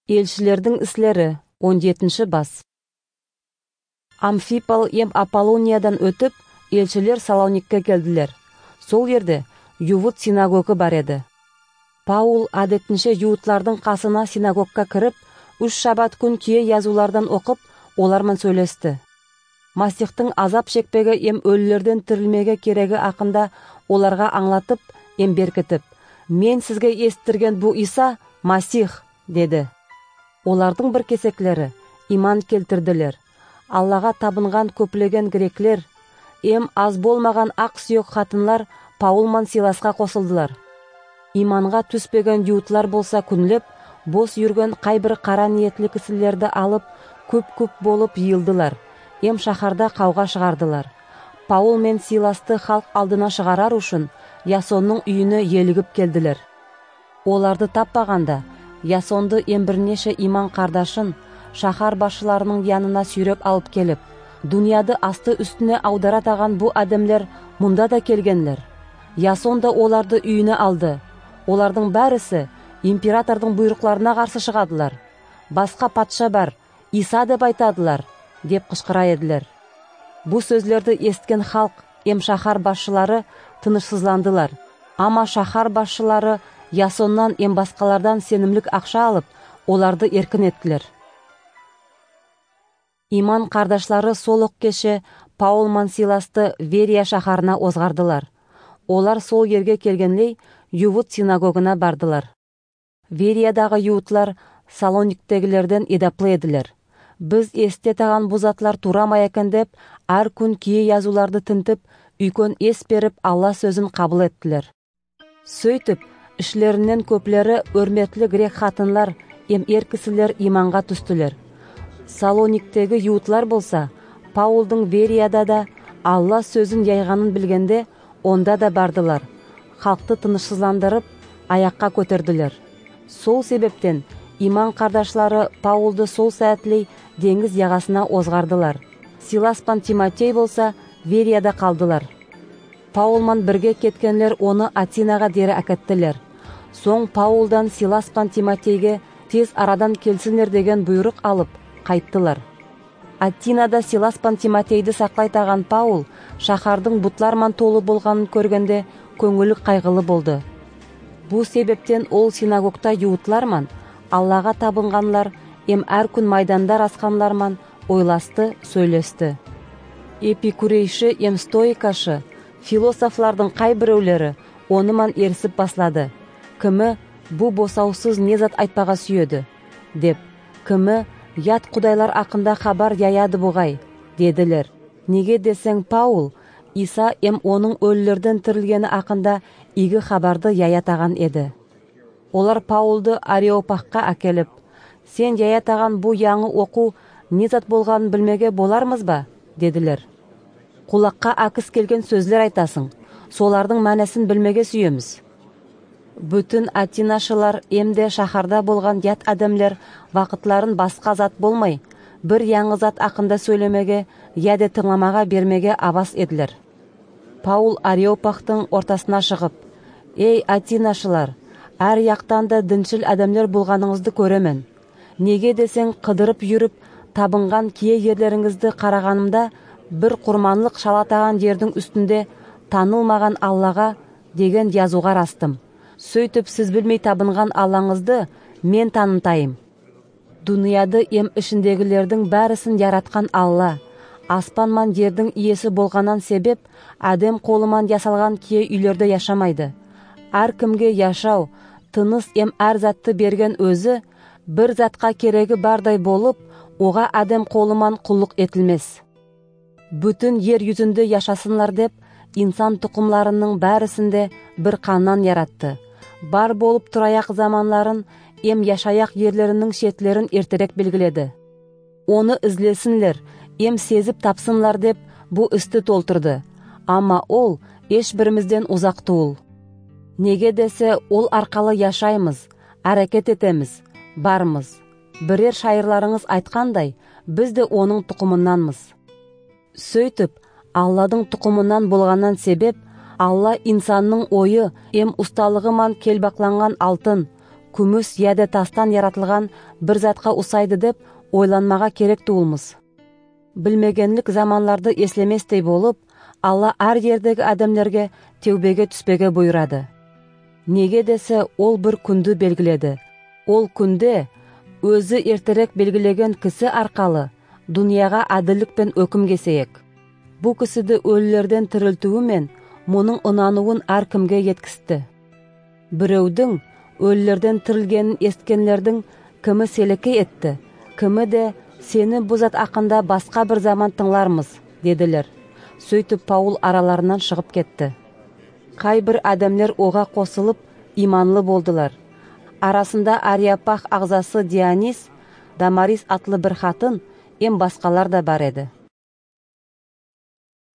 Elçilerдің ислері 17 бас. Амфипол ем Аполлониядан өтіп, елшілер Салоникке келділер. Сол ерде Ювут синагогы бар еді. Паул адетінше юутлардың қасына синагогқа кіріп, 3 шабат күн кие язулардан оқып, олармен сөйлесті. Масихтың азап шекпеге ем өлілерден тірілмеге керегі ақында оларға аңлатып, ем беркітіп, «Мен сізге естірген бұл Иса, Масих», деді. Олардың бір кесеклері иман келтірділер. Аллаға табынған көплеген греклер, ем аз болмаған ақ сүйек қатынлар Паулман Силасқа қосылдылар. Иманға түспеген юутлар болса күнлеп, бос жүрген қайбір қара ниетлі кісілерді алып, көп болып йылдылар. Ем шахарда қауға шығардылар. Паул мен Силасты халық алдына шығарар үшін Ясонның үйіне елігіп келділер. Оларды таппағанда, Ясонды ем бірнеше иман қардашын шахар башыларының янына сүйреп алып келіп, «Дүнияды асты үстіне аударатаған бұл адамлер мұнда да келгенлер». Ясон да оларды үйіне алды. Олардың бәрісі императордың бұйрықларына қарсы шығадылар. «Басқа патша бар, Иса деп айтадылар», деп қышқыра еділер. Бұл сөздерді есткен халық, ем шахар басшылары тынышсызландылар. Ама шахар басшылары Ясоннан ем басқалардан сенімлік ақша алып, оларды еркін еттілер. Иман қардашлары солық кеше Паул мен Силасты Верия шахарына озғардылар. Олар сол ерге келгенлей Ювут синагогына бардылар. Вериядағы юутлар Салониктегілерден едаплы еділер. «Біз есте таған бұзатлар турамай екен» деп, әр күн кие язуларды тінтіп, үйкөн ес беріп Алла сөзін қабыл еттілер. Сөйтіп, ішлерінен көплері өрметлі грек қатынлар, ем кісілер иманға түстілер. Салониктегі юутлар болса, Паулдың Верияда да Алла сөзін яйғанын білгенде, онда да бардылар. Халықты тынышсызландырып, аяққа көтерділер. Сол себептен иман қардашлары Паулды сол сәтлей деңіз яғасына озғардылар. Силас пен Тимотей болса Верияда қалдылар. Паулман бірге кеткенлер оны Атинаға дері әкеттілер. Соң Паулдан Силас пен Тимотейге тез арадан келсінер деген бұйрық алып қайттылар. Атинада Силас пен Тимотейді сақлайтаған Паул шахардың бұтларман толы болғанын көргенде көңілі қайғылы болды. Бұл себептен ол синагогта юутларман, Аллаға табынғанлар, ем әр күн майдандар асқанларман ойласты, сөйлесті. Эпикурейші, ем стоикашы, философлардың қай біреулері оныман ерсіп баслады. Кімі бұ босаусыз незат айтпаға сүйеді, деп. Кімі ят құдайлар ақында хабар яяды бұғай, деділер. Неге десең Паул, Иса ем оның өлілерден тірілгені ақында игі хабарды яятаған еді. Олар Паулды Ареопаққа әкеліп, «Сен яятаған бұ яңы оқу незат болғанын білмеге болармыз ба?» деділер. «Құлаққа ақыс келген сөзлер айтасың, солардың мәнесін білмеге сүйеміз». Бүтін Атинашылар емде шахарда болған ят адамлер вақытларын басқа зат болмай, бір яңы зат ақында сөйлемеге, яде тыңламаға бермеге авас еділер. Паул Ареопақтың ортасына шығып, «Ей Атинашылар, әр яқтан да діншіл адамлер болғаныңызды көремен. Неге десең қыдырып жүріп, табынған кие ерлеріңізді қарағанымда, бір құрманлық шалатаған жердің үстінде танылмаған Аллаға деген язуға растым. Сөйтіп сіз білмей табынған Аллаңызды мен танытайым. Дүнияды ем ішіндегілердің бәрісін яратқан Алла, аспанман жердің иесі болғанан себеп, әдем қолыман ясалған кие үйлерді яшамайды. Әр кімге яшау, тыныс ем әр затты берген өзі, бір затқа керегі бардай болып, оға әдем қолыман құллық етілмес. Бүтін ер yüzінде яшасынлар деп, инсан тұқымларының бәрісінде бір қаннан яратты. Бар болып тұраяқ заманларын, ем яшаяқ ерлерінің шетлерін ертерек белгіледі. Оны ізлесінлер, ем сезіп тапсынлар деп, бұл істі толтырды. Ама ол еш бірімізден ұзақ туыл. Неге десе ол арқалы яшаймыз, әрекет етеміз, бармыз. Бірер шайырларыңыз айтқандай, біз де оның тұқымынанмыз. Сөйтіп, Алладың тұқымынан болғаннан себеп, Алла инсанның ойы, ем ұсталығыман келбақланған алтын, күміс яде тастан яратылған бір затқа ұсайды деп ойланмаға керек туылмыз. Білмегенлік заманларды еслеместей болып, Алла ар жердегі адамлерге теубеге түспеге бұйырады. Неге десе, ол бір күнді белгіледі. Ол күнде өзі ертерек белгілеген кісі арқалы дүнияға аділдік пен өкім кесейік. Бұл кісіді өлілерден тірілтуі мен мұның ынануын әркімге еткісті. Біреудің өлілерден тірілгенін есткенлердің кімі селеке етті, кімі де сені бұзат ақында басқа бір заман тыңлармыз, деділер. Сөйтіп Паул араларынан шығып кетті. Қай бір адамлер оға қосылып иманлы болдылар. Арасында Ариапах ағзасы Дионис, Дамарис атлы бір хатын, басқалар да бар еді.